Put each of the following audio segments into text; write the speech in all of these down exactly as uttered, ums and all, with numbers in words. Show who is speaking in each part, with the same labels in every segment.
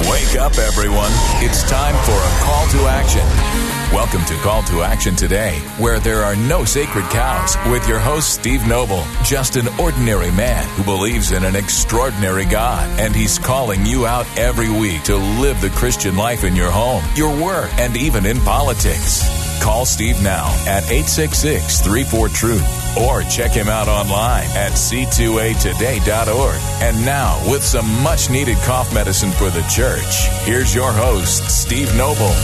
Speaker 1: Wake up, everyone. It's time for a call to action. Welcome to Call to Action today, where there are no sacred cows, with your host, Steve Noble, just an ordinary man who believes in an extraordinary God, and he's calling you out every week to live the Christian life in your home, your work, and even in politics. Call Steve now at eight six six, three four, truth or check him out online at c two a today dot org. And now, with some much-needed cough medicine for the church, here's your host, Steve Noble.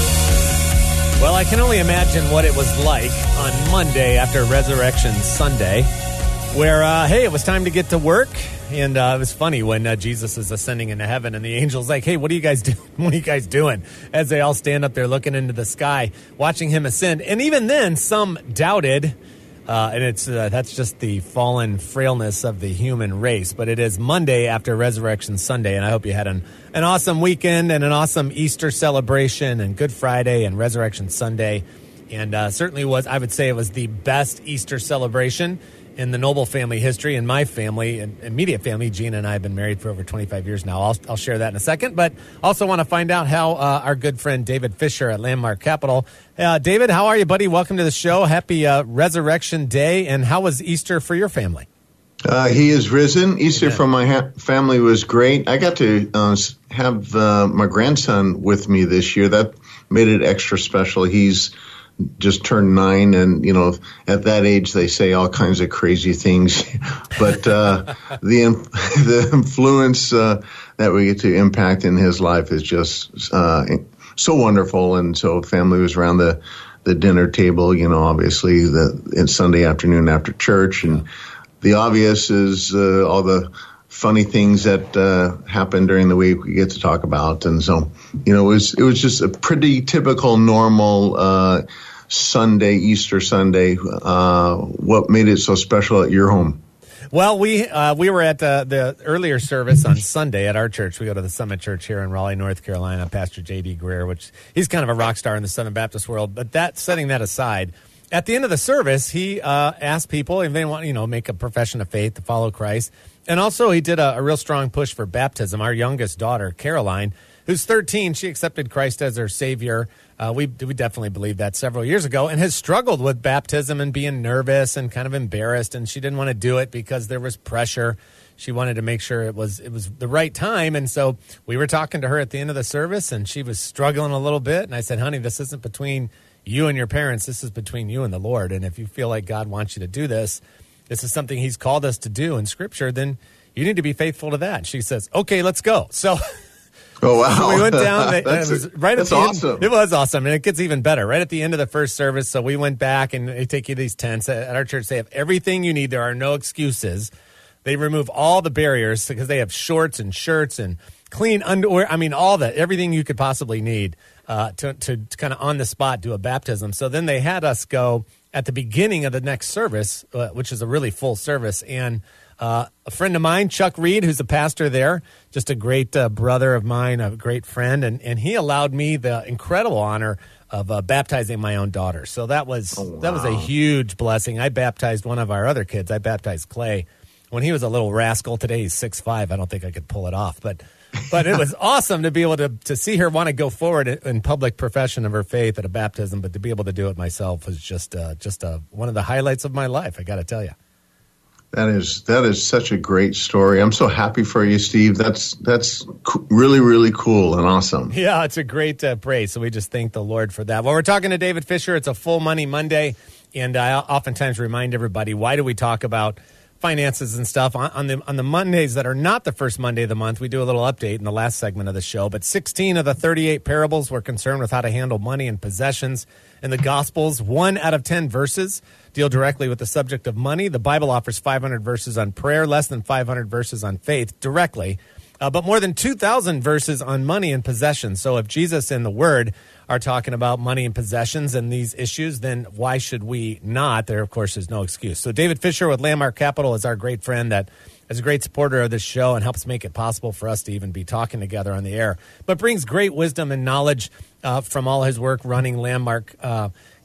Speaker 2: Well, I can only imagine what it was like on Monday after Resurrection Sunday, where, uh, hey, it was time to get to work. And uh, it was funny when uh, Jesus is ascending into heaven and the angel's like, hey, what are you guys doing? What are you guys doing? As they all stand up there looking into the sky, watching him ascend. And even then, some doubted. Uh, and it's uh, that's just the fallen frailness of the human race. But it is Monday after Resurrection Sunday, and I hope you had an, an awesome weekend and an awesome Easter celebration and Good Friday and Resurrection Sunday. And uh, certainly was, I would say it was the best Easter celebration in the Noble family history. In my family, and immediate family, Gina and I have been married for over twenty-five years now. I'll, I'll share that in a second. But also want to find out how uh, our good friend David Fisher at Landmark Capital. Uh, David, how are you, buddy? Welcome to the show. Happy uh, Resurrection Day. And how was Easter for your family?
Speaker 3: Uh, he is risen. Easter yeah. for my ha- family was great. I got to uh, have uh, my grandson with me this year. That made it extra special. He's just turned nine, and you know, at that age they say all kinds of crazy things, but uh the the influence uh that we get to impact in his life is just uh so wonderful. And so family was around the the dinner table, you know, obviously the it's Sunday afternoon after church, and the obvious is uh, all the funny things that uh happen during the week we get to talk about. And so, you know, it was it was just a pretty typical normal uh Sunday, Easter Sunday. Uh, what made it so special at your home?
Speaker 2: Well, we uh, we were at the, the earlier service on Sunday at our church. We go to the Summit Church here in Raleigh, North Carolina. Pastor J D Greer, which he's kind of a rock star in the Southern Baptist world. But that setting that aside, at the end of the service, he uh, asked people if they want, you know, make a profession of faith to follow Christ, and also he did a, a real strong push for baptism. Our youngest daughter, Caroline, who's thirteen, she accepted Christ as her Savior. Uh, we we definitely believed that several years ago, and has struggled with baptism and being nervous and kind of embarrassed, and she didn't want to do it because there was pressure. She wanted to make sure it was it was the right time, and so we were talking to her at the end of the service, and she was struggling a little bit, and I said, honey, this isn't between you and your parents. This is between you and the Lord, and if you feel like God wants you to do this, this is something he's called us to do in Scripture, then you need to be faithful to that. And she says, okay, let's go. So...
Speaker 3: Oh, wow.
Speaker 2: So we went down. It was right
Speaker 3: that's
Speaker 2: at the
Speaker 3: awesome.
Speaker 2: End, it was awesome. And it gets even better. Right at the end of the first service, so we went back, and they take you to these tents. At our church, they have everything you need. There are no excuses. They remove all the barriers because they have shorts and shirts and clean underwear. I mean, all that, everything you could possibly need uh, to, to, to kind of on the spot do a baptism. So then they had us go at the beginning of the next service, uh, which is a really full service, and Uh, a friend of mine, Chuck Reed, who's a pastor there, just a great uh, brother of mine, a great friend, and, and he allowed me the incredible honor of uh, baptizing my own daughter. So that was oh, wow. that was a huge blessing. I baptized one of our other kids. I baptized Clay when he was a little rascal. Today he's six five. I don't think I could pull it off, but but it was awesome to be able to to see her want to go forward in public profession of her faith at a baptism, but to be able to do it myself was just uh, just uh, one of the highlights of my life. I got to tell you.
Speaker 3: That is that is such a great story. I'm so happy for you, Steve. That's that's co- really, really cool and awesome.
Speaker 2: Yeah, it's a great uh, praise. So we just thank the Lord for that. Well, we're talking to David Fisher. It's a Full Money Monday, and I oftentimes remind everybody, why do we talk about finances and stuff on, on the on the Mondays that are not the first Monday of the month? We do a little update in the last segment of the show, but sixteen of the thirty-eight parables were concerned with how to handle money and possessions. In the Gospels, one out of ten verses deal directly with the subject of money. The Bible offers five hundred verses on prayer, less than five hundred verses on faith directly, uh, but more than two thousand verses on money and possessions. So if Jesus and the Word are talking about money and possessions and these issues, then why should we not? There, of course, is no excuse. So David Fisher with Landmark Capital is our great friend that is a great supporter of this show and helps make it possible for us to even be talking together on the air, but brings great wisdom and knowledge uh, from all his work running Landmark uh,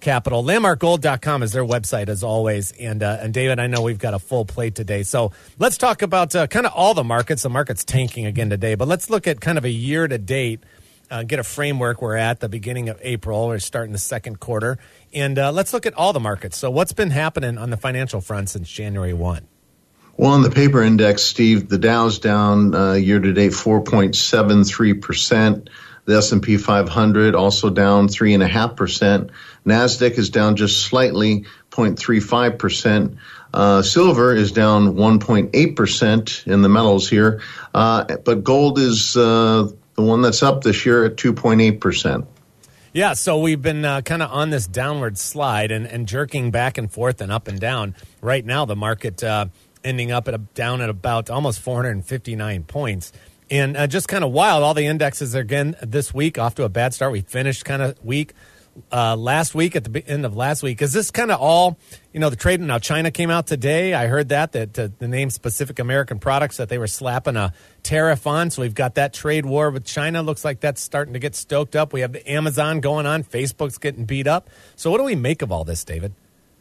Speaker 2: Capital. landmark gold dot com is their website, as always. And, uh, and David, I know we've got a full plate today. So let's talk about uh, kind of all the markets. The market's tanking again today, but let's look at kind of a year-to-date, uh, get a framework. We're at the beginning of April. We're starting the second quarter. And uh, let's look at all the markets. So what's been happening on the financial front since January first?
Speaker 3: Well, on the paper index, Steve, the Dow's down uh, year-to-date four point seven three percent. The S and P five hundred also down three point five percent. NASDAQ is down just slightly, zero point three five percent. Uh, silver is down one point eight percent in the metals here. Uh, but gold is uh, the one that's up this year at two point eight percent.
Speaker 2: Yeah, so we've been uh, kind of on this downward slide and, and jerking back and forth and up and down. Right now, the market uh, ending up at a, down at about almost four hundred fifty-nine points. And uh, just kind of wild, all the indexes, again, this week, off to a bad start. We finished kind of weak uh, last week, at the end of last week. Is this kind of all, you know, the trade? Now, China came out today. I heard that, that uh, the name specific American products that they were slapping a tariff on. So we've got that trade war with China. Looks like that's starting to get stoked up. We have the Amazon going on. Facebook's getting beat up. So what do we make of all this, David?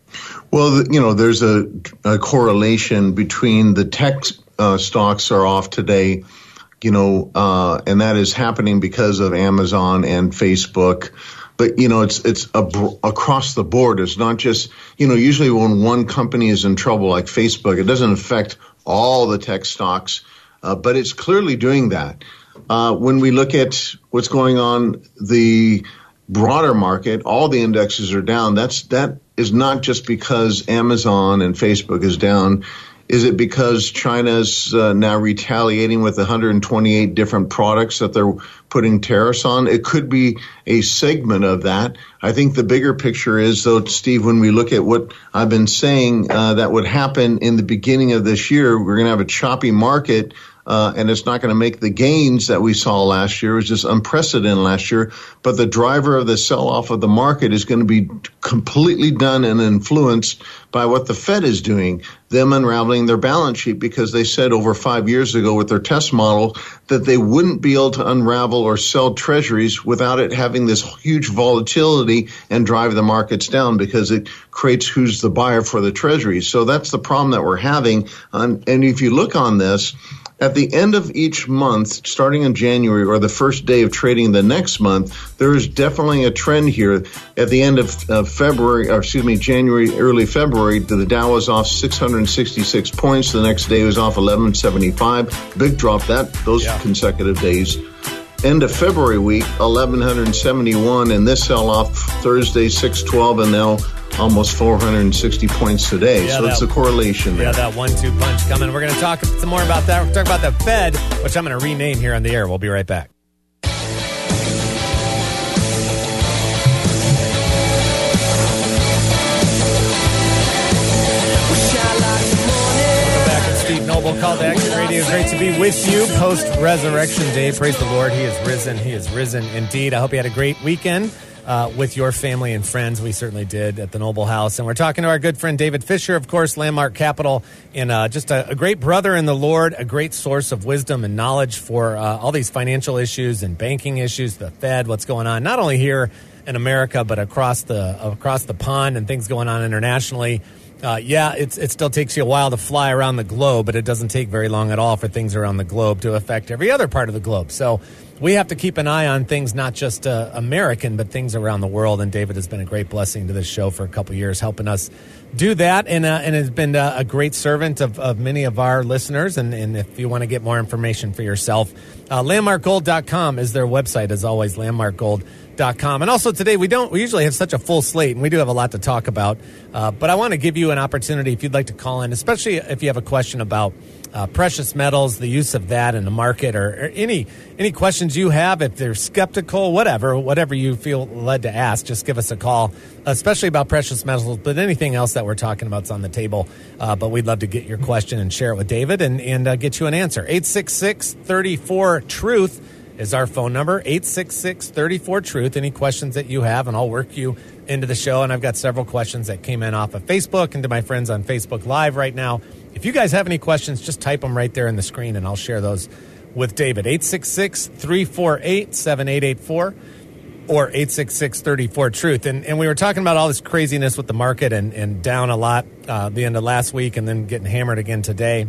Speaker 3: Well, you know, there's a, a correlation between the tech uh, stocks are off today, you know, uh, and that is happening because of Amazon and Facebook. But, you know, it's it's a, across the board. It's not just, you know, usually when one company is in trouble like Facebook, it doesn't affect all the tech stocks, uh, but it's clearly doing that. Uh, when we look at what's going on, the broader market, all the indexes are down. That's that is not just because Amazon and Facebook is down. Is it because China's uh, now retaliating with one hundred twenty-eight different products that they're putting tariffs on? It could be a segment of that. I think the bigger picture is, though, Steve, when we look at what I've been saying uh, that would happen in the beginning of this year, we're going to have a choppy market. Uh, and it's not going to make the gains that we saw last year. It was just unprecedented last year. But the driver of the sell-off of the market is going to be completely done and influenced by what the Fed is doing, them unraveling their balance sheet, because they said over five years ago with their test model that they wouldn't be able to unravel or sell treasuries without it having this huge volatility and drive the markets down, because it creates who's the buyer for the treasuries. So that's the problem that we're having. Um, and if you look on this, at the end of each month, starting in January or the first day of trading the next month, there is definitely a trend here. At the end of uh, February, or excuse me, January, early February, the Dow was off six hundred sixty-six points. The next day was off eleven seventy-five. Big drop that those yeah. consecutive days. End of February week, eleven seventy-one, and this sell-off Thursday, six twelve, and now almost four hundred sixty points today. Yeah, so that, it's a correlation there.
Speaker 2: Yeah, that one two punch coming. We're going to talk some more about that. We're talking about the Fed, which I'm going to rename here on the air. We'll be right back. Noble Call to Action Radio. Great to be with you post-Resurrection Day. Praise the Lord. He is risen. He is risen indeed. I hope you had a great weekend uh, with your family and friends. We certainly did at the Noble House. And we're talking to our good friend David Fisher, of course, Landmark Capital, and uh, just a, a great brother in the Lord, a great source of wisdom and knowledge for uh, all these financial issues and banking issues, the Fed, what's going on, not only here in America, but across the across the pond and things going on internationally. Uh, yeah, it's, it still takes you a while to fly around the globe, but it doesn't take very long at all for things around the globe to affect every other part of the globe. So we have to keep an eye on things, not just uh, American, but things around the world. And David has been a great blessing to this show for a couple years, helping us do that, and uh, and has been uh, a great servant of, of many of our listeners. And, and if you want to get more information for yourself, uh, landmark gold dot com is their website, as always, landmark gold dot com. And also today, we don't we usually have such a full slate, and we do have a lot to talk about. Uh, but I want to give you an opportunity if you'd like to call in, especially if you have a question about uh, precious metals, the use of that in the market, or, or any any questions you have. If they're skeptical, whatever, whatever you feel led to ask, just give us a call, especially about precious metals, but anything else that we're talking about is on the table. Uh, but we'd love to get your question and share it with David and, and uh, get you an answer. eight six six, three four, truth is our phone number, eight six six, three four, truth. Any questions that you have, and I'll work you into the show. And I've got several questions that came in off of Facebook and to my friends on Facebook Live right now. If you guys have any questions, just type them right there in the screen, and I'll share those with David. eight six six, three four eight, seven eight eight four. or eight six six, three four, truth. And and we were talking about all this craziness with the market and, and down a lot uh, the end of last week and then getting hammered again today.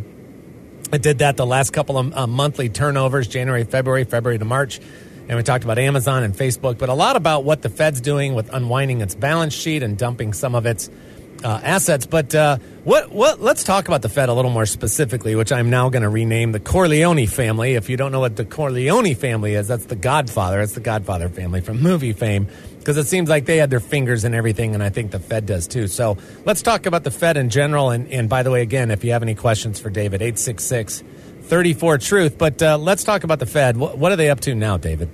Speaker 2: I did that the last couple of uh, monthly turnovers, January, February, February to March. And we talked about Amazon and Facebook, but a lot about what the Fed's doing with unwinding its balance sheet and dumping some of its uh, assets. But uh, what what? Let's talk about the Fed a little more specifically, which I'm now going to rename the Corleone family. If you don't know what the Corleone family is, that's the Godfather. It's the Godfather family from movie fame, because it seems like they had their fingers in everything, and I think the Fed does too. So let's talk about the Fed in general. And, and by the way, again, if you have any questions for David, eight six six, three four, truth. But uh, let's talk about the Fed. What, what are they up to now, David?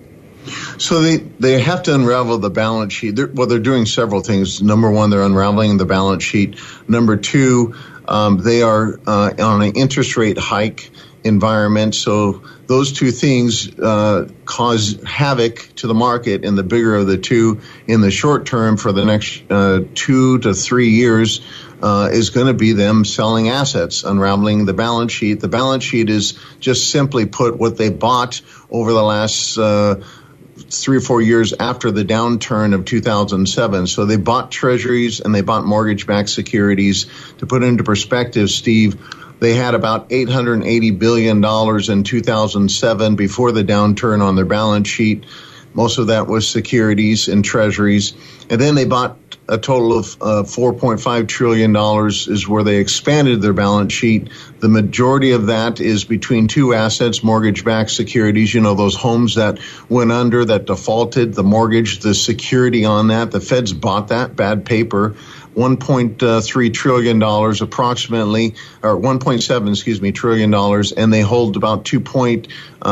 Speaker 3: So they, they have to unravel the balance sheet. They're, well, they're doing several things. Number one, they're unraveling the balance sheet. Number two, um, they are uh, on an interest rate hike environment. So those two things uh, cause havoc to the market, and the bigger of the two in the short term for the next uh, two to three years uh, is going to be them selling assets, unraveling the balance sheet. The balance sheet is just simply put what they bought over the last uh, three or four years after the downturn of two thousand seven. So they bought treasuries and they bought mortgage-backed securities. To put it into perspective, Steve, they had about eight hundred eighty billion dollars in two thousand seven before the downturn on their balance sheet. Most of that was securities and treasuries. And then they bought a total of uh, four point five trillion dollars is where they expanded their balance sheet. The majority of that is between two assets, mortgage-backed securities, you know, those homes that went under, that defaulted, the mortgage, the security on that. The Fed's bought that, bad paper. one point three trillion dollars approximately, or one point seven, excuse me, trillion dollars, and they hold about two point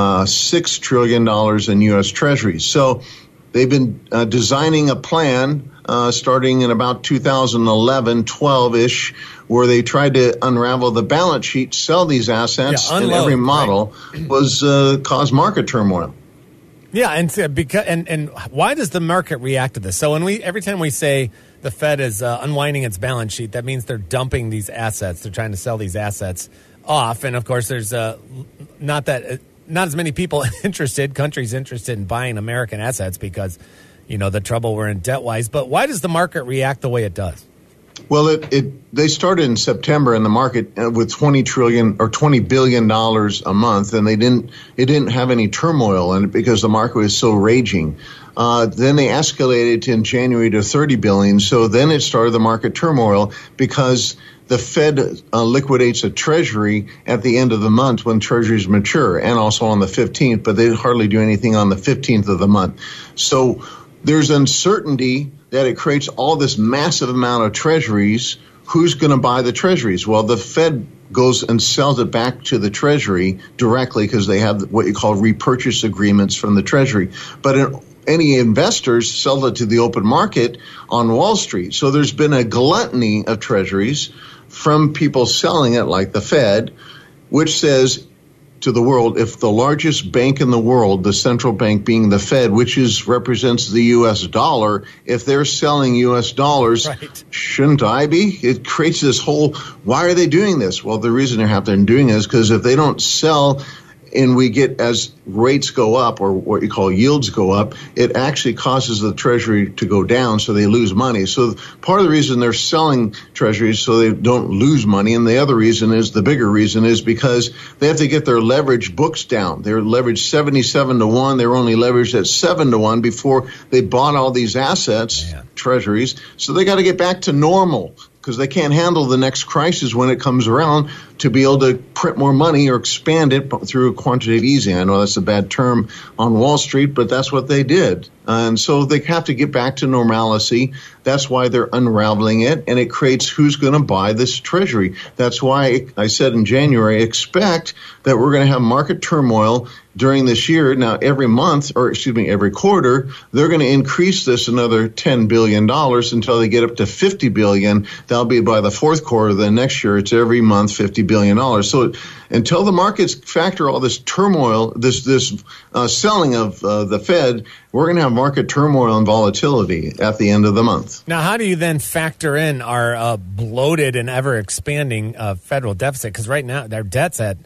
Speaker 3: six trillion dollars in U S Treasuries. So they've been uh, designing a plan uh, starting in about two thousand eleven, twelve-ish, where they tried to unravel the balance sheet, sell these assets, yeah, unload, and every model right. was uh, cause market turmoil.
Speaker 2: Yeah, and because and, and why does the market react to this? So when we every time we say the Fed is uh, unwinding its balance sheet, that means they're dumping these assets. They're trying to sell these assets off, and of course, there's uh, not that uh, not as many people interested, countries interested in buying American assets because you know the trouble we're in debt wise. But why does the market react the way it does?
Speaker 3: Well, it, it they started in September in the market with twenty trillion or twenty billion dollars a month, and they didn't it didn't have any turmoil in it because the market was so raging. Uh, then they escalated in January to thirty billion. So then it started the market turmoil because the Fed uh, liquidates a treasury at the end of the month when treasuries mature, and also on the fifteenth, but they hardly do anything on the fifteenth of the month. So there's uncertainty that it creates all this massive amount of treasuries. Who's going to buy the treasuries? Well, the Fed goes and sells it back to the Treasury directly because they have what you call repurchase agreements from the Treasury. But in, any investors sell it to the open market on Wall Street. So there's been a gluttony of treasuries from people selling it, like the Fed, which says to the world, if the largest bank in the world, the central bank being the Fed, which is represents the U S dollar, if they're selling U S dollars, right. Shouldn't I be? It creates this whole, why are they doing this? Well, the reason they're having doing it is because if they don't sell and we get, as rates go up, or what you call yields go up, it actually causes the Treasury to go down, so they lose money. So part of the reason they're selling Treasuries so they don't lose money, and the other reason is, the bigger reason is because they have to get their leverage books down. They're leveraged seventy-seven to one. They were only leveraged at seven to one before they bought all these assets, Man. Treasuries. So they got to get back to normal, because they can't handle the next crisis when it comes around to be able to print more money or expand it through quantitative easing. I know that's a bad term on Wall Street, but that's what they did. And so they have to get back to normalcy. That's why they're unraveling it, and it creates who's going to buy this treasury. That's why I said in January, expect that we're going to have market turmoil during this year. Now, every month, or excuse me, every quarter, they're going to increase this another ten billion dollars until they get up to fifty billion dollars. That'll be by the fourth quarter. Then next year, it's every month fifty billion dollars. So until the markets factor all this turmoil, this this uh, selling of uh, the Fed, we're going to have market turmoil and volatility at the end of the month.
Speaker 2: Now, how do you then factor in our uh, bloated and ever-expanding uh, federal deficit? Because right now, their debt's at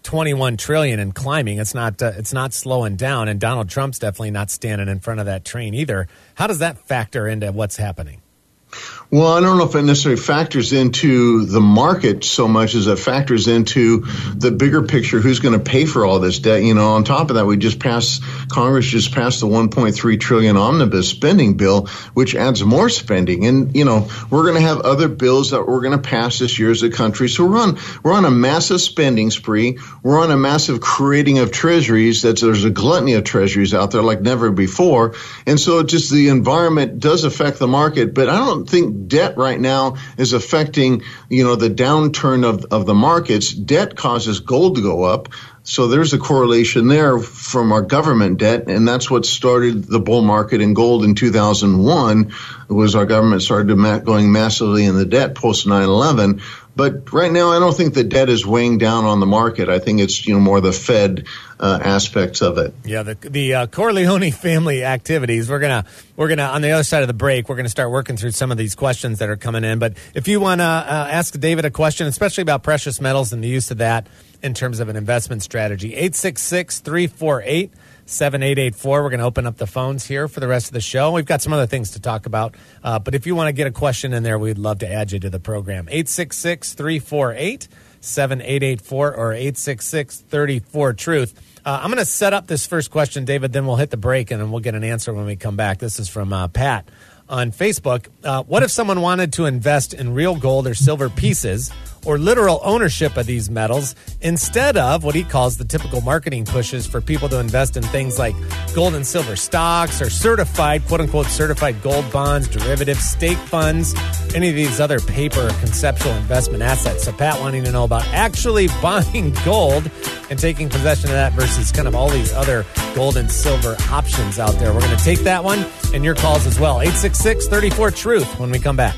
Speaker 2: twenty-one trillion and climbing. It's not uh, it's not slowing down, and Donald Trump's definitely not standing in front of that train either. How does that factor into what's happening?
Speaker 3: Well, I don't know if it necessarily factors into the market so much as it factors into the bigger picture. Who's going to pay for all this debt? You know, on top of that, we just passed, Congress just passed the one point three trillion omnibus spending bill, which adds more spending. And, you know, we're going to have other bills that we're going to pass this year as a country. So we're on, we're on a massive spending spree. We're on a massive creating of treasuries. That's, there's a gluttony of treasuries out there like never before. And so just the environment does affect the market, but I don't think debt right now is affecting, you know, the downturn of, of the markets. Debt causes gold to go up. So there's a correlation there from our government debt, and that's what started the bull market in gold in two thousand one, was our government started to ma- going massively in the debt post nine eleven. But right now, I don't think the debt is weighing down on the market. I think it's, you know, more the Fed uh, aspects of it.
Speaker 2: Yeah, the the uh, Corleone family activities. We're gonna we're gonna on the other side of the break. We're gonna start working through some of these questions that are coming in. But if you want to uh, ask David a question, especially about precious metals and the use of that in terms of an investment strategy, eight six six, three four eight, seven eight eight four. We're going to open up the phones here for the rest of the show. We've got some other things to talk about. Uh, but if you want to get a question in there, we'd love to add you to the program. eight six six, three four eight, seven eight eight four or eight six six, three four, truth. Uh, I'm going to set up this first question, David, then we'll hit the break and then we'll get an answer when we come back. This is from uh, Pat on Facebook. Uh, what if someone wanted to invest in real gold or silver pieces or literal ownership of these metals instead of what he calls the typical marketing pushes for people to invest in things like gold and silver stocks or certified, quote-unquote, certified gold bonds, derivatives, stake funds, any of these other paper conceptual investment assets. So Pat wanting to know about actually buying gold and taking possession of that versus kind of all these other gold and silver options out there. We're going to take that one and your calls as well. eight six six, three four, truth when we come back.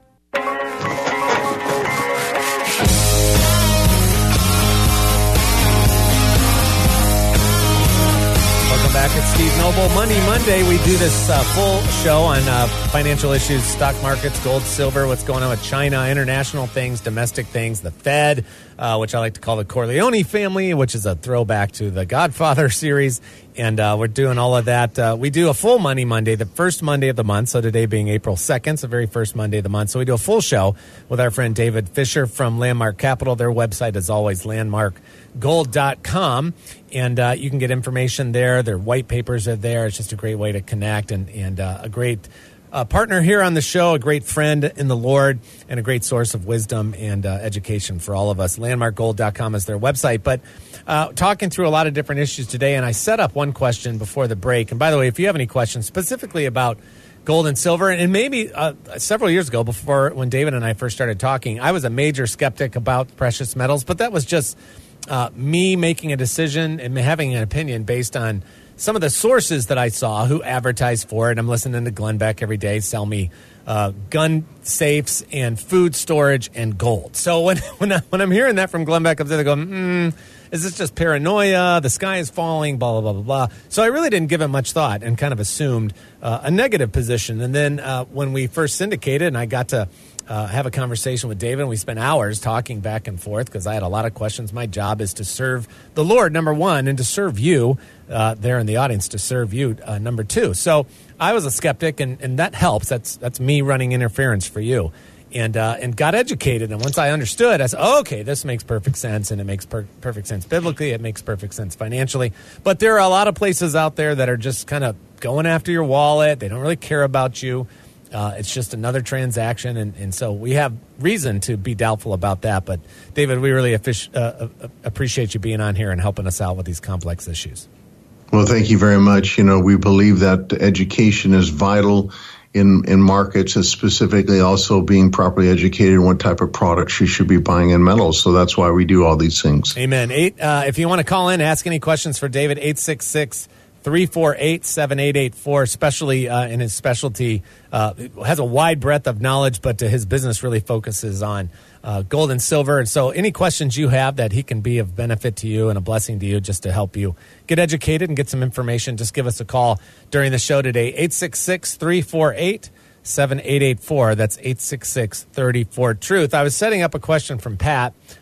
Speaker 2: Back at Steve Noble Money Monday. We do this uh, full show on uh, financial issues, stock markets, gold, silver, what's going on with China, international things, domestic things, the Fed, uh, which I like to call the Corleone family, which is a throwback to the Godfather series. And uh, we're doing all of that. Uh, we do a full Money Monday, the first Monday of the month. So today being April second, it's the very first Monday of the month. So we do a full show with our friend David Fisher from Landmark Capital. Their website is always landmark gold dot com. And uh, you can get information there. Their white papers are there. It's just a great way to connect and, and uh, a great uh, partner here on the show, a great friend in the Lord, and a great source of wisdom and uh, education for all of us. landmark gold dot com is their website. But uh, talking through a lot of different issues today, and I set up one question before the break. And by the way, if you have any questions specifically about gold and silver, and maybe uh, several years ago before when David and I first started talking, I was a major skeptic about precious metals, but that was just Uh, me making a decision and having an opinion based on some of the sources that I saw who advertised for it. I'm listening to Glenn Beck every day sell me uh, gun safes and food storage and gold. So when when, I, when I'm hearing that from Glenn Beck, I'm there going, hmm, is this just paranoia? The sky is falling, blah, blah, blah, blah, blah. So I really didn't give it much thought and kind of assumed uh, a negative position. And then uh, when we first syndicated and I got to Uh, have a conversation with David, and we spent hours talking back and forth because I had a lot of questions. My job is to serve the Lord, number one, and to serve you uh, there in the audience, to serve you, uh, number two. So I was a skeptic, and, and that helps. That's that's me running interference for you. And uh, and got educated, and once I understood, I said, oh, okay, this makes perfect sense, and it makes per- perfect sense biblically. It makes perfect sense financially. But there are a lot of places out there that are just kind of going after your wallet. They don't really care about you. Uh, it's just another transaction, and, and so we have reason to be doubtful about that. But, David, we really affish, uh, appreciate you being on here and helping us out with these complex issues.
Speaker 3: Well, thank you very much. You know, we believe that education is vital in, in markets, and specifically also being properly educated in what type of products you should be buying in metals. So that's why we do all these things.
Speaker 2: Amen. Eight. Uh, if you want to call in, ask any questions for David, eight six six, three four eight, seven eight eight four, especially uh, in his specialty. Uh, has a wide breadth of knowledge, but uh, his business really focuses on uh, gold and silver. And so any questions you have that he can be of benefit to you and a blessing to you just to help you get educated and get some information, just give us a call during the show today, eight six six, three four eight, seven eight eight four. That's eight six six, three four, truth. I was setting up a question from Pat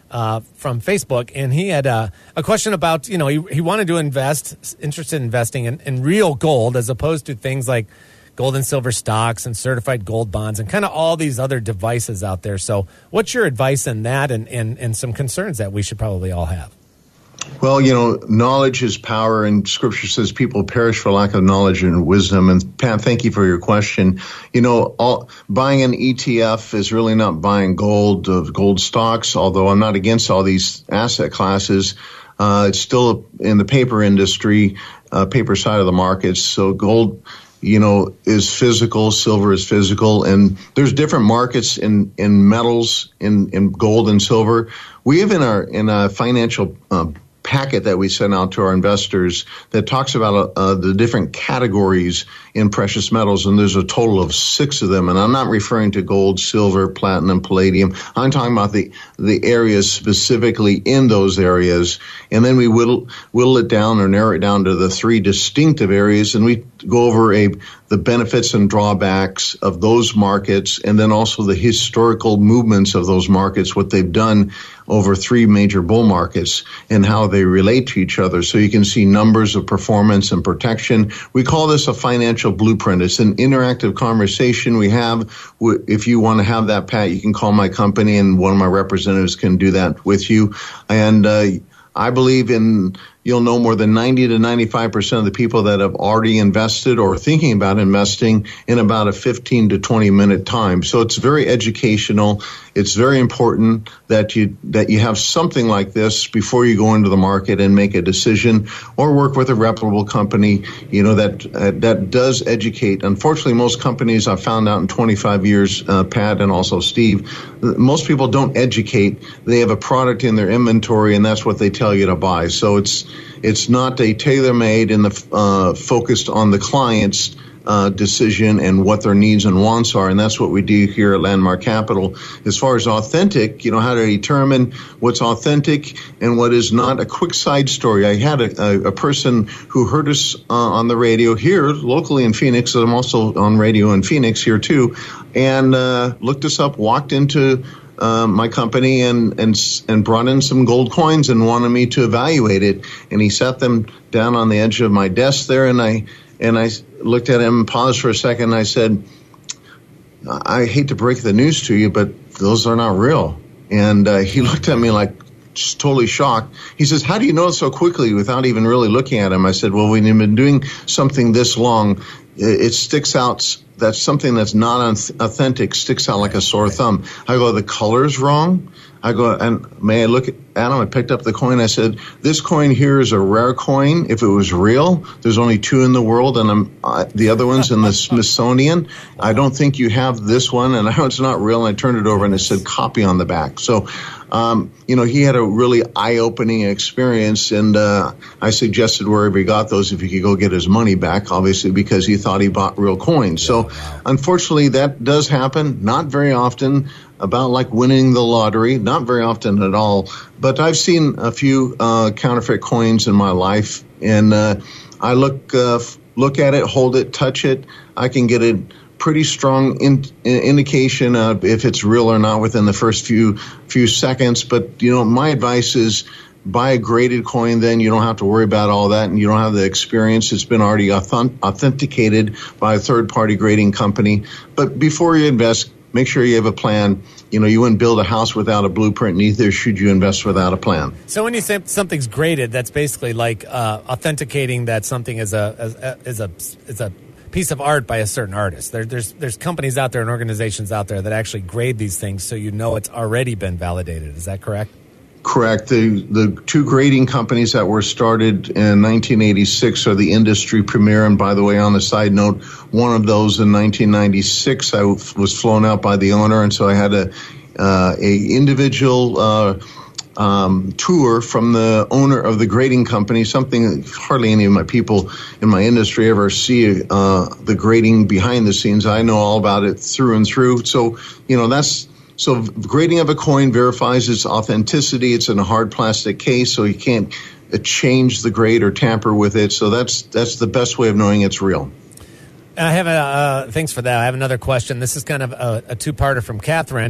Speaker 2: uh, from Facebook, and he had uh, a question about, you know, he, he wanted to invest, interested in investing in, in real gold as opposed to things like gold and silver stocks and certified gold bonds and kind of all these other devices out there. So what's your advice on that and, and, and some concerns that we should probably all have?
Speaker 3: Well, you know, knowledge is power, and Scripture says people perish for lack of knowledge and wisdom. And Pat, thank you for your question. You know, all, buying an E T F is really not buying gold, uh, gold stocks, although I'm not against all these asset classes. Uh, it's still in the paper industry, uh, paper side of the markets. So gold, you know, is physical, silver is physical, and there's different markets in, in metals, in, in gold and silver. We have in our, in a financial, uh, packet that we send out to our investors that talks about uh, the different categories in precious metals, and there's a total of six of them. And I'm not referring to gold, silver, platinum, palladium. I'm talking about the the areas specifically in those areas, and then we whittle whittle it down or narrow it down to the three distinctive areas, and we go over a the benefits and drawbacks of those markets, and then also the historical movements of those markets, what they've done over three major bull markets and how they relate to each other. So you can see numbers of performance and protection. We call this a financial blueprint. It's an interactive conversation we have. If you want to have that, Pat, you can call my company and one of my representatives can do that with you. And uh, I believe in, you'll know more than ninety to ninety-five percent of the people that have already invested or thinking about investing in about a fifteen to twenty minute time. So it's very educational. It's very important that you that you have something like this before you go into the market and make a decision, or work with a reputable company, you know, that uh, that does educate. Unfortunately, most companies I've found out in twenty-five years, uh, Pat and also Steve, most people don't educate. They have a product in their inventory, and that's what they tell you to buy. So it's It's not a tailor-made and the, uh, focused on the client's uh, decision and what their needs and wants are, and that's what we do here at Landmark Capital. As far as authentic, you know, how to determine what's authentic and what is not. A quick side story: I had a, a, a person who heard us uh, on the radio here locally in Phoenix. I'm also on radio in Phoenix here too, and uh, looked us up, walked into Uh, my company and, and and brought in some gold coins and wanted me to evaluate it. And he set them down on the edge of my desk there, and I and I looked at him, paused for a second, and I said, I hate to break the news to you, but those are not real. And uh, he looked at me like just totally shocked. He says, how do you know it so quickly without even really looking at him? I said, well, when you've been doing something this long, it, it sticks out. That's something that's not authentic, sticks out like a sore thumb. I go, the color's wrong. I go, and may I look at Adam? I picked up the coin. I said, this coin here is a rare coin. If it was real, there's only two in the world, and I'm, uh, the other one's in the Smithsonian. I don't think you have this one, and I know it's not real. And I turned it over, and it said copy on the back. So, um, you know, he had a really eye-opening experience, and uh, I suggested wherever he got those, if he could go get his money back, obviously, because he thought he bought real coins. So, unfortunately, that does happen. Not very often. About like winning the lottery, not very often at all. But I've seen a few uh, counterfeit coins in my life, and uh, I look uh, look at it, hold it, touch it. I can get a pretty strong in, indication of if it's real or not within the first few few seconds. But you know, my advice is buy a graded coin. Then you don't have to worry about all that, and you don't have the experience. It's been already authenticated by a third party grading company. But before you invest, make sure you have a plan. You know, you wouldn't build a house without a blueprint, neither should you invest without a plan.
Speaker 2: So when you say something's graded, that's basically like uh, authenticating that something is a, is a is a is a piece of art by a certain artist. There, there's there's companies out there and organizations out there that actually grade these things so you know it's already been validated. Is that correct?
Speaker 3: Correct. The the two grading companies that were started in nineteen eighty-six are the industry premier. And by the way, on the side note, one of those in nineteen ninety-six, I was flown out by the owner, and so I had a uh, a individual uh, um, tour from the owner of the grading company. Something that hardly any of my people in my industry ever see. Uh, the grading behind the scenes, I know all about it through and through. So you know that's. So grading of a coin verifies its authenticity. It's in a hard plastic case, so you can't uh, change the grade or tamper with it. So that's that's the best way of knowing it's real.
Speaker 2: I have a uh, thanks for that. I have another question. This is kind of a, a two-parter from Catherine.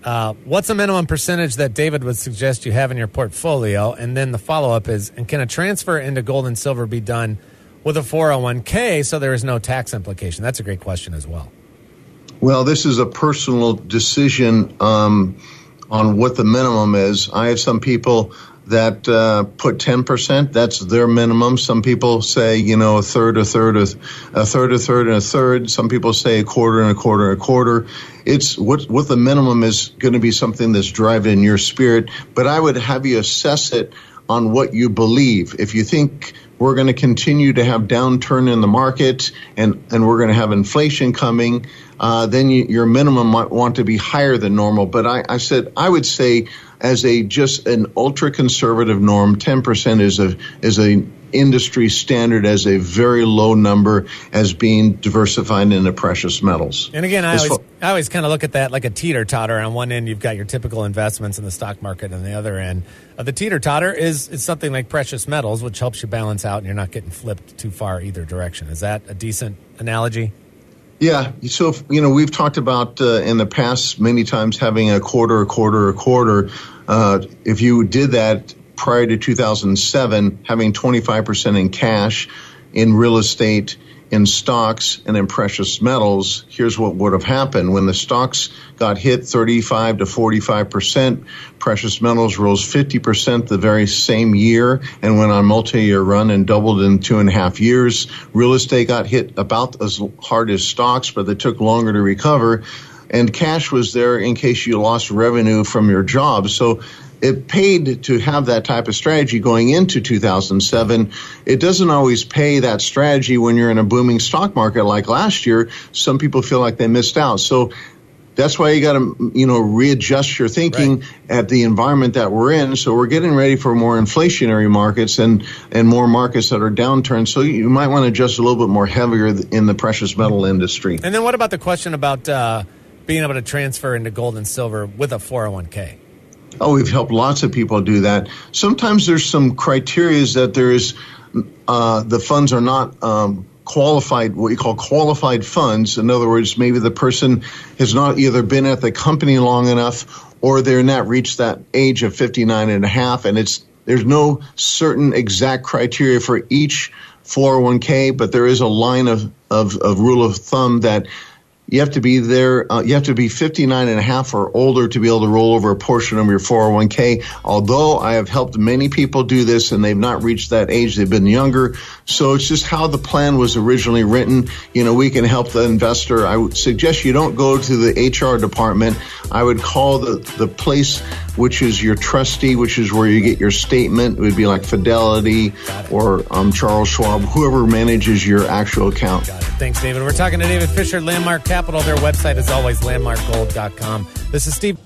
Speaker 2: Uh, what's a minimum percentage that David would suggest you have in your portfolio? And then the follow-up is, and can a transfer into gold and silver be done with a four oh one k so there is no tax implication? That's a great question as well.
Speaker 3: Well, this is a personal decision um, on what the minimum is. I have some people that uh, put ten percent. That's their minimum. Some people say, you know, a third, a third, a, a third, a third, and a third. Some people say a quarter and a quarter and a quarter. It's what what the minimum is going to be something that's driving your spirit. But I would have you assess it on what you believe. If you think we're going to continue to have downturn in the market and, and we're going to have inflation coming, uh, then you, your minimum might want to be higher than normal. But I, I said I would say as a just an ultra conservative norm, ten percent is a is a industry standard as a very low number as being diversified into precious metals.
Speaker 2: And again, I
Speaker 3: As
Speaker 2: always,
Speaker 3: far-
Speaker 2: I always kind of look at that like a teeter-totter. On one end, you've got your typical investments in the stock market, and the other end, uh, the teeter-totter is, is something like precious metals, which helps you balance out, and you're not getting flipped too far either direction. Is that a decent analogy?
Speaker 3: Yeah. So, if, you know, we've talked about uh, in the past many times having a quarter, a quarter, a quarter. Uh, if you did that prior to two thousand seven, having twenty-five percent in cash, in real estate, in stocks, and in precious metals, here's what would have happened. When the stocks got hit thirty-five to forty-five percent, precious metals rose fifty percent the very same year and went on a multi-year run and doubled in two and a half years. Real estate got hit about as hard as stocks, but they took longer to recover. And cash was there in case you lost revenue from your job. So it paid to have that type of strategy going into two thousand seven. It doesn't always pay that strategy when you're in a booming stock market like last year. Some people feel like they missed out. So that's why you got to, you know, readjust your thinking right. at the environment that we're in. So we're getting ready for more inflationary markets and, and more markets that are downturns. So you might want to adjust a little bit more heavier in the precious metal industry.
Speaker 2: And then what about the question about uh, being able to transfer into gold and silver with a four oh one k?
Speaker 3: Oh, we've helped lots of people do that. Sometimes there's some criteria that there is, uh, the funds are not um, qualified, what you call qualified funds. In other words, maybe the person has not either been at the company long enough or they're not reached that age of fifty-nine and a half. And it's there's no certain exact criteria for each four oh one k, but there is a line of, of, of rule of thumb that you have to be there. Uh, you have to be fifty-nine and a half or older to be able to roll over a portion of your four oh one k. Although I have helped many people do this and they've not reached that age, they've been younger. So it's just how the plan was originally written. You know, we can help the investor. I would suggest you don't go to the H R department. I would call the, the place which is your trustee, which is where you get your statement. It would be like Fidelity or um, Charles Schwab, whoever manages your actual account.
Speaker 2: Got it. Thanks, David. We're talking to David Fisher, Landmark Capital. Their website is always landmark gold dot com. This is Steve.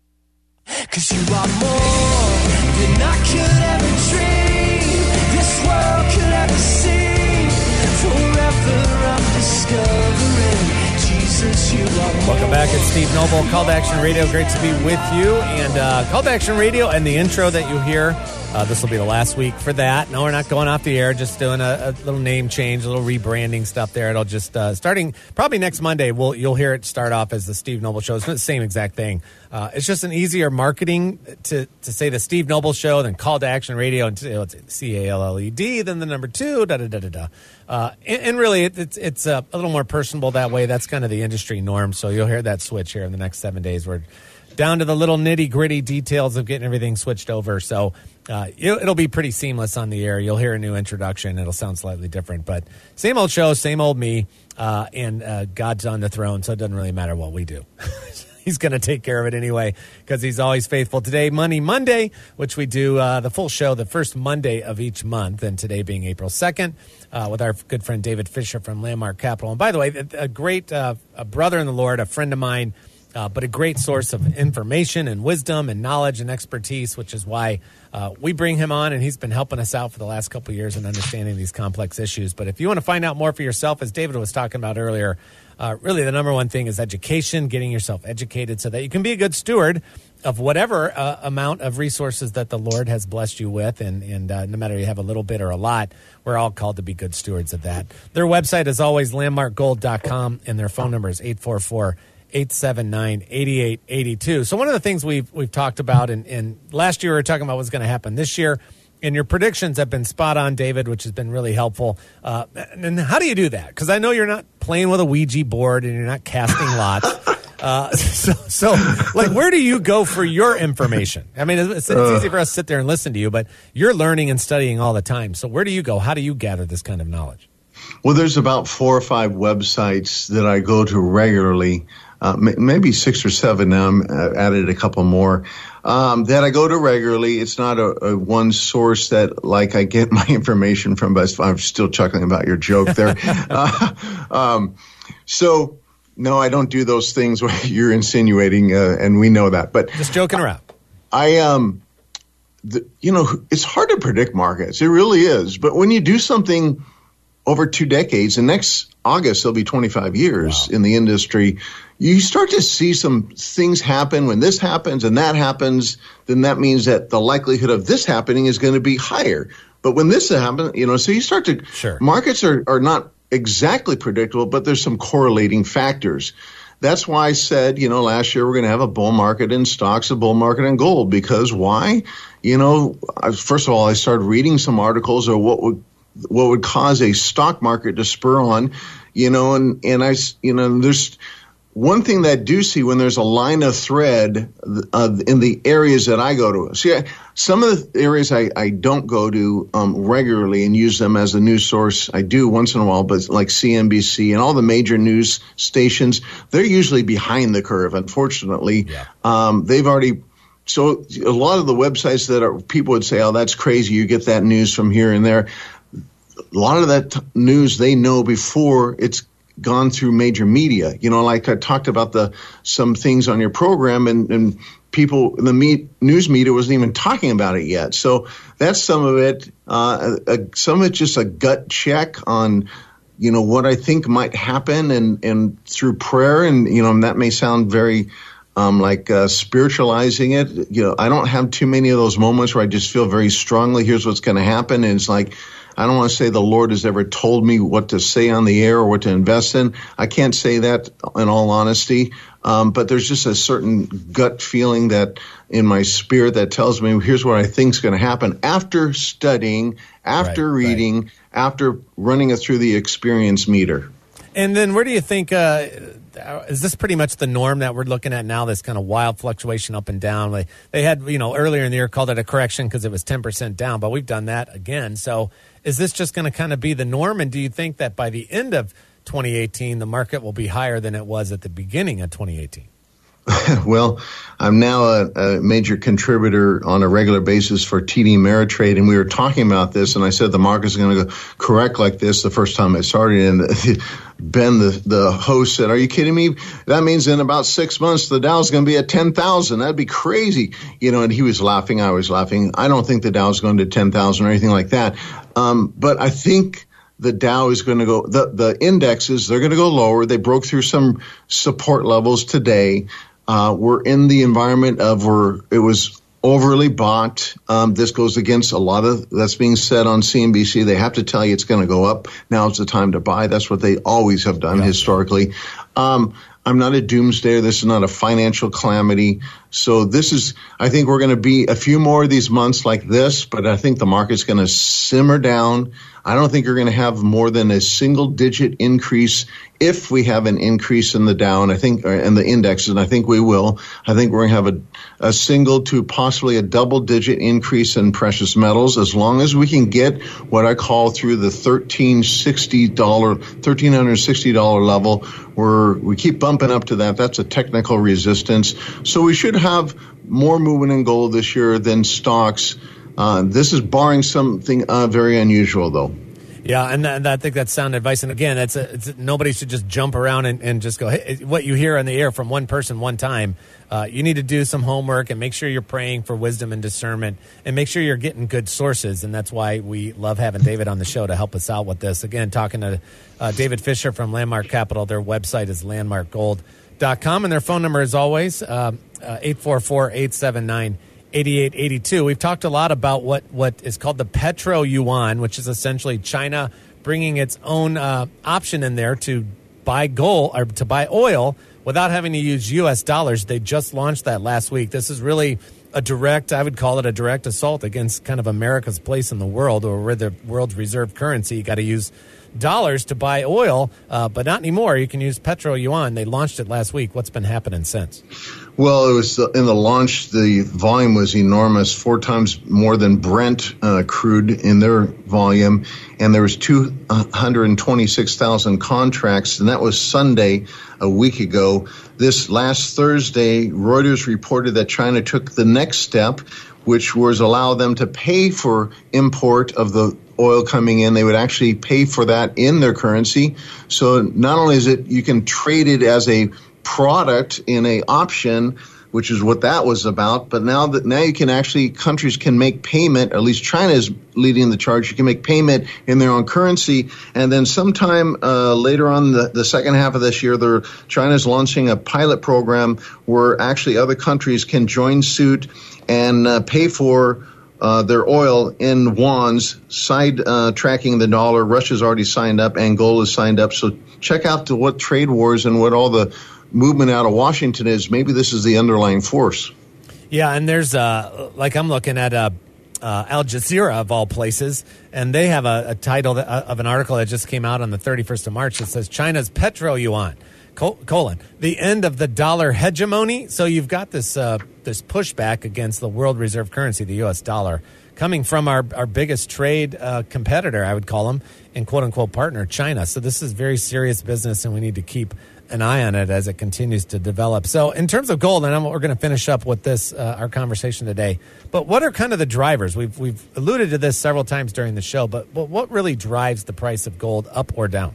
Speaker 4: Cause you are more than I could ever dream. This world could ever see. Forever I'm discovering Jesus, you are more.
Speaker 2: Welcome back. It's Steve Noble, Call to Action Radio. Great to be with you. And uh, Call to Action Radio and the intro that you hear, uh, this will be the last week for that. No, we're not going off the air, just doing a, a little name change, a little rebranding stuff there. It'll just, uh, starting probably next Monday, we'll, you'll hear it start off as the Steve Noble Show. It's not the same exact thing. Uh, it's just an easier marketing to, to say the Steve Noble Show, then Call to Action Radio, and you know, it's C A L L E D, then the number two, da da da da da. Uh, and, and really, it, it's it's uh, a little more personable that way. That's kind of the industry norm. So you'll hear that switch here in the next seven days. We're down to the little nitty gritty details of getting everything switched over. So uh, it'll, it'll be pretty seamless on the air. You'll hear a new introduction. It'll sound slightly different, but same old show, same old me, uh, and uh, God's on the throne. So it doesn't really matter what we do. He's going to take care of it anyway because he's always faithful. Today, Money Monday, which we do uh, the full show the first Monday of each month, and today being April second, uh, with our good friend David Fisher from Landmark Capital. And by the way, a, a great uh, a brother in the Lord, a friend of mine, uh, but a great source of information and wisdom and knowledge and expertise, which is why uh, we bring him on, and he's been helping us out for the last couple of years in understanding these complex issues. But if you want to find out more for yourself, as David was talking about earlier, Uh, really, the number one thing is education, getting yourself educated so that you can be a good steward of whatever uh, amount of resources that the Lord has blessed you with. And, and uh, no matter you have a little bit or a lot, we're all called to be good stewards of that. Their website is always landmark gold dot com, and their phone number is eight four four, eight seven nine, eight eight eight two. So one of the things we've we've talked about, and, and last year we were talking about what's going to happen this year, and your predictions have been spot on, David, which has been really helpful. Uh, and how do you do that? Because I know you're not playing with a Ouija board and you're not casting lots. Uh, so, so, like, where do you go for your information? I mean, it's, it's
Speaker 3: uh,
Speaker 2: easy for us to sit there and listen to you, but you're learning and studying all the time. So where do you go? How do you gather this kind of knowledge?
Speaker 3: Well, there's about four or five websites that I go to regularly, uh, m- maybe six or seven now. I'm uh, added a couple more um, that I go to regularly. It's not a, a one source that like I get my information from, but I'm still chuckling about your joke there. uh, um, so, no, I don't do those things where you're insinuating, uh, and we know that. But
Speaker 2: just joking around.
Speaker 3: I, um, the, you know, it's hard to predict markets. It really is. But when you do something over two decades, and next August there'll be twenty-five years wow. in the industry, you start to see some things happen. When this happens and that happens, then that means that the likelihood of this happening is going to be higher. But when this happens, you know, so you start to
Speaker 2: sure.
Speaker 3: markets are, are not exactly predictable, but there's some correlating factors. That's why I said, you know, last year we're going to have a bull market in stocks, a bull market in gold. Because why? You know, first of all, I started reading some articles of what would what would cause a stock market to spur on, you know, and, and I, you know, there's one thing that I do see when there's a line of thread uh, in the areas that I go to. See, I, some of the areas I, I don't go to um, regularly and use them as a news source. I do once in a while, but like C N B C and all the major news stations, they're usually behind the curve, unfortunately.
Speaker 2: Yeah.
Speaker 3: Um, they've already so a lot of the websites that are people would say, oh, that's crazy. You get that news from here and there. A lot of that t- news they know before it's gone through major media. You know, like I talked about the some things on your program, and, and people, the me- news media wasn't even talking about it yet. So that's some of it. Uh, a, a, some of it's just a gut check on, you know, what I think might happen, and, and through prayer. And, you know, and that may sound very um, like uh, spiritualizing it. You know, I don't have too many of those moments where I just feel very strongly, here's what's going to happen. And it's like, I don't want to say the Lord has ever told me what to say on the air or what to invest in. I can't say that in all honesty. Um, but there's just a certain gut feeling that in my spirit that tells me here's what I think is going to happen after studying, after right, reading, right. after running it through the experience meter.
Speaker 2: And then where do you think, uh, is this pretty much the norm that we're looking at now, this kind of wild fluctuation up and down? Like they had, you know, earlier in the year called it a correction because it was ten percent down, but we've done that again. So is this just going to kind of be the norm? And do you think that by the end of twenty eighteen, the market will be higher than it was at the beginning of twenty eighteen?
Speaker 3: Well, I'm now a, a major contributor on a regular basis for T D Ameritrade, and we were talking about this, and I said the market's going to go correct like this the first time I started, and Ben, the, the host, said, are you kidding me? That means in about six months the Dow's going to be at ten thousand. That'd be crazy. You know, and he was laughing, I was laughing. I don't think the Dow's going to ten thousand or anything like that, um, but I think the Dow is going to go, the, the indexes, they're going to go lower. They broke through some support levels today. Uh, we're in the environment of where it was overly bought. Um, this goes against a lot of that's being said on C N B C. They have to tell you it's going to go up. Now's the time to buy. That's what they always have done yeah. historically. Um, I'm not a doomsdayer. This is not a financial calamity. So this is, I think we're going to be a few more of these months like this, but I think the market's going to simmer down. I don't think you're going to have more than a single digit increase if we have an increase in the Dow and I think and the indexes, and I think we will. I think we're going to have a, a single to possibly a double digit increase in precious metals as long as we can get what I call through the thirteen sixty dollars, thirteen sixty dollars level where we keep bumping up to that. That's a technical resistance. So we should have more movement in gold this year than stocks. Uh, this is barring something uh, very unusual, though.
Speaker 2: Yeah, and, th- and I think that's sound advice. And again, it's, a, it's nobody should just jump around and, and just go, hey, what you hear on the air from one person one time. Uh, you need to do some homework and make sure you're praying for wisdom and discernment and make sure you're getting good sources. And that's why we love having David on the show to help us out with this. Again, talking to uh, David Fisher from Landmark Capital. Their website is landmark gold dot com, and their phone number is always uh, uh, eight four four, eight seven nine, eight eight eight two. We've talked a lot about what, what is called the Petro Yuan, which is essentially China bringing its own uh, option in there to buy gold or to buy oil without having to use U S dollars. They just launched that last week. This is really a direct, I would call it a direct assault against kind of America's place in the world, or we're the world's reserve currency. You got to use dollars to buy oil, uh, but not anymore. You can use petro yuan. They launched it last week. What's been happening since?
Speaker 3: Well, it was the, in the launch, the volume was enormous, four times more than Brent uh, crude in their volume, and there was two hundred twenty-six thousand contracts, and that was Sunday a week ago. This last Thursday, Reuters reported that China took the next step, which was allow them to pay for import of the oil coming in. They would actually pay for that in their currency. So not only is it, you can trade it as a product in a option, which is what that was about, but now that now you can actually, countries can make payment, at least China is leading the charge. You can make payment in their own currency, and then sometime uh, later on the, the second half of this year, they're, China's launching a pilot program where actually other countries can join suit and uh, pay for Uh, their oil in wands, side uh, tracking the dollar. Russia's already signed up. Angola is signed up. So check out to what trade wars and what all the movement out of Washington is. Maybe this is the underlying force.
Speaker 2: Yeah, and there's, uh, like I'm looking at uh, uh, Al Jazeera, of all places, and they have a, a title that, uh, of an article that just came out on the thirty-first of March that says China's petro yuan, colon, the end of the dollar hegemony. So you've got this uh, this pushback against the world reserve currency, the U S dollar, coming from our, our biggest trade uh, competitor, I would call them, and quote-unquote partner, China. So this is very serious business, and we need to keep an eye on it as it continues to develop. So in terms of gold, and I'm, we're going to finish up with this, uh, our conversation today, but what are kind of the drivers? We've we've alluded to this several times during the show, but, but what really drives the price of gold up or down?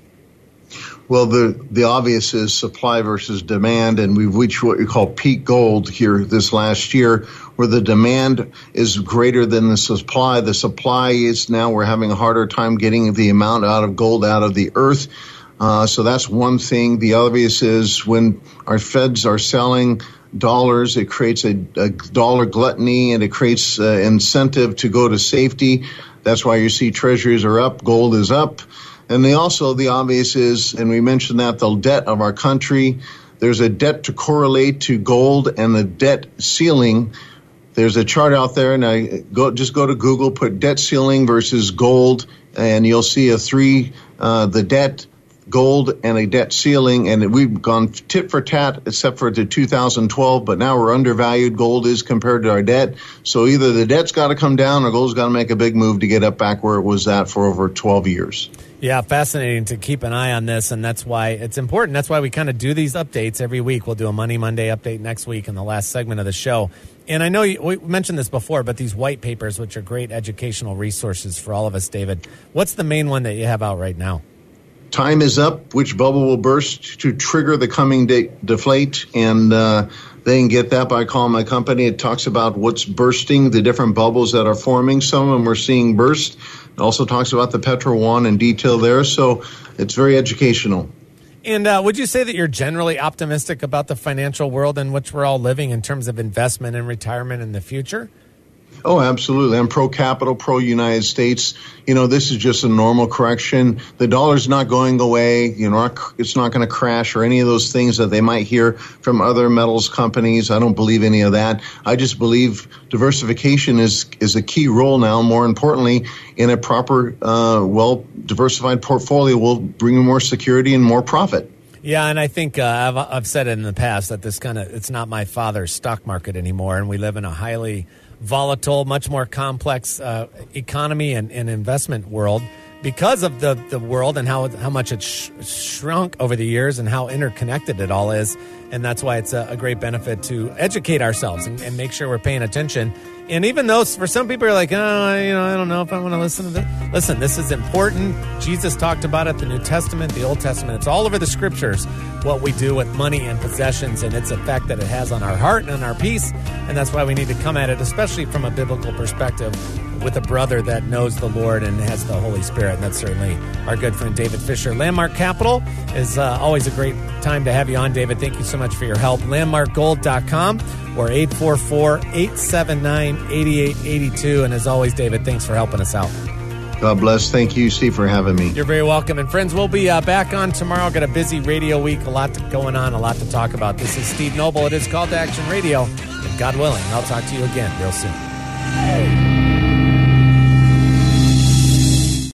Speaker 3: Well, the the obvious is supply versus demand, and we've reached what we call peak gold here this last year, where the demand is greater than the supply. The supply is now, we're having a harder time getting the amount out of gold out of the earth. Uh, so that's one thing. The obvious is when our feds are selling dollars, it creates a, a dollar gluttony, and it creates uh, incentive to go to safety. That's why you see treasuries are up, gold is up. And they also, the obvious is, and we mentioned that, the debt of our country. There's a debt to correlate to gold and the debt ceiling. There's a chart out there, and I go just go to Google, put debt ceiling versus gold, and you'll see a three, uh, the debt, gold, and a debt ceiling, and we've gone tit for tat except for the two thousand twelve, but now we're undervalued. Gold is compared to our debt. So either the debt's got to come down or gold's got to make a big move to get up back where it was at for over twelve years.
Speaker 2: Yeah, fascinating to keep an eye on this, and that's why it's important. That's why we kind of do these updates every week. We'll do a Money Monday update next week in the last segment of the show. And I know you, we mentioned this before, but these white papers, which are great educational resources for all of us, David, what's the main one that you have out right now?
Speaker 3: Time is up. Which bubble will burst to trigger the coming de- deflate? And uh, they can get that by calling my company. It talks about what's bursting, the different bubbles that are forming. Some of them we're seeing burst. It also talks about the petro yuan in detail there. So it's very educational.
Speaker 2: And uh, would you say that you're generally optimistic about the financial world in which we're all living in terms of investment and retirement in the future?
Speaker 3: Oh, absolutely. I'm pro-capital, pro-United States. You know, this is just a normal correction. The dollar's not going away. You know, it's not going to crash or any of those things that they might hear from other metals companies. I don't believe any of that. I just believe diversification is is a key role now. More importantly, in a proper, uh, well-diversified portfolio will bring you more security and more profit.
Speaker 2: Yeah, and I think uh, I've, I've said it in the past that this kind of, it's not my father's stock market anymore, and we live in a highly volatile, much more complex uh, economy and, and investment world because of the, the world and how how much it's sh- shrunk over the years and how interconnected it all is. And that's why it's a, a great benefit to educate ourselves and, and make sure we're paying attention. And even though for some people are like, oh, you know, I don't know if I want to listen to this. Listen, this is important. Jesus talked about it, the New Testament, the Old Testament. It's all over the scriptures, what we do with money and possessions and its effect that it has on our heart and on our peace. And that's why we need to come at it, especially from a biblical perspective, with a brother that knows the Lord and has the Holy Spirit. And that's certainly our good friend David Fisher. Landmark Capital is uh, always a great time to have you on, David. Thank you so much for your help. landmark gold dot com or eight four four, eight seven nine, eight eight eight two. And as always, David, thanks for helping us out.
Speaker 3: God bless. Thank you, Steve, for having me.
Speaker 2: You're very welcome. And friends, we'll be uh, back on tomorrow. Got a busy radio week, a lot to, going on, a lot to talk about. This is Steve Noble. It is Call to Action Radio. And God willing, I'll talk to you again real soon.